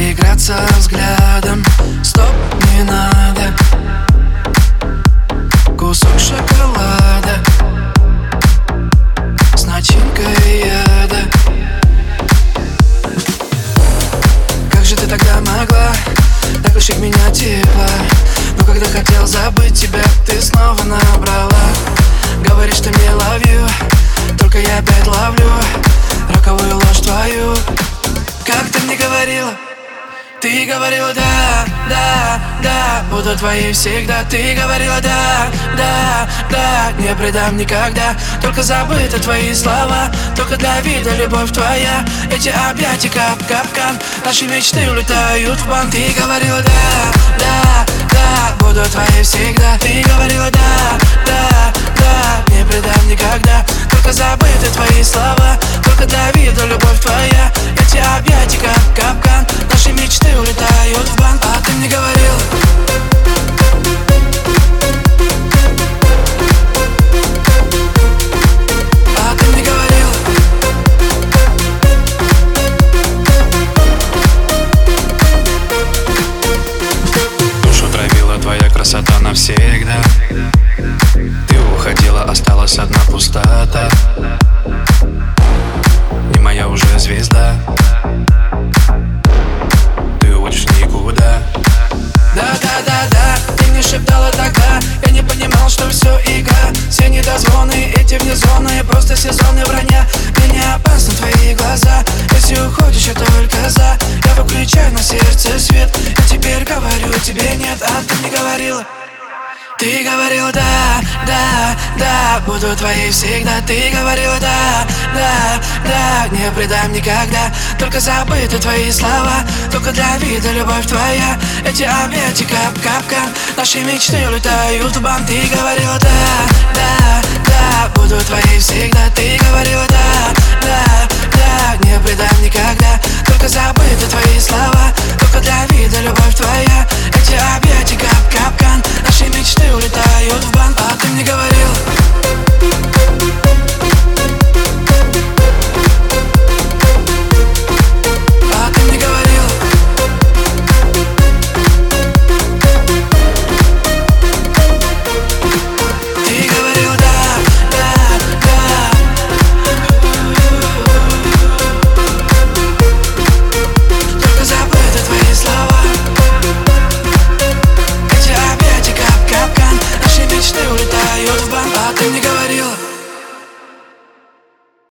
Поиграться взглядом, стоп, не надо. Кусок шоколада с начинкой яда. Как же ты тогда могла так лишить меня тепла? Но когда хотел забыть тебя, ты снова набрала. Говоришь, ты мне love you, только я опять ловлю роковую ложь твою. Как ты мне говорила? Ты говорила да, да, да, буду твоей всегда. Ты говорила да, да, да, не предам никогда. Только забыты твои слова, только для вида любовь твоя. Эти объятия капкан, наши мечты улетают в бан. Ты говорила да, да, да, буду твоей всегда. Ты говорила да, да, да, не предам никогда. Только забыты твои слова, только для вида любовь твоя. Эти объятия капкан, наши мечты улетают в бан. А ты мне говорила, а ты мне говорила, душу травила твоя красота навсегда. Ты уходила, осталась одна пустота. Не моя уже звезда, ты уходишь никуда. Да-да-да-да, ты мне шептала тогда. Я не понимал, что все игра. Все недозвоны, эти вне зоны, просто сезоны вранья. Мне не опасны твои глаза. Если уходишь, я только за. Я выключаю на сердце свет. Я теперь говорю тебе нет, а ты мне говорила. Ты говорила да, да, да, буду твоей всегда. Ты говорила да, да, да, не предам никогда. Только забыты твои слова, только для вида любовь твоя. Эти объятия капкан, наши мечты улетают в бан. Ты говорила да, да, да, буду твоей всегда. Ты говорила да, да, да, не предам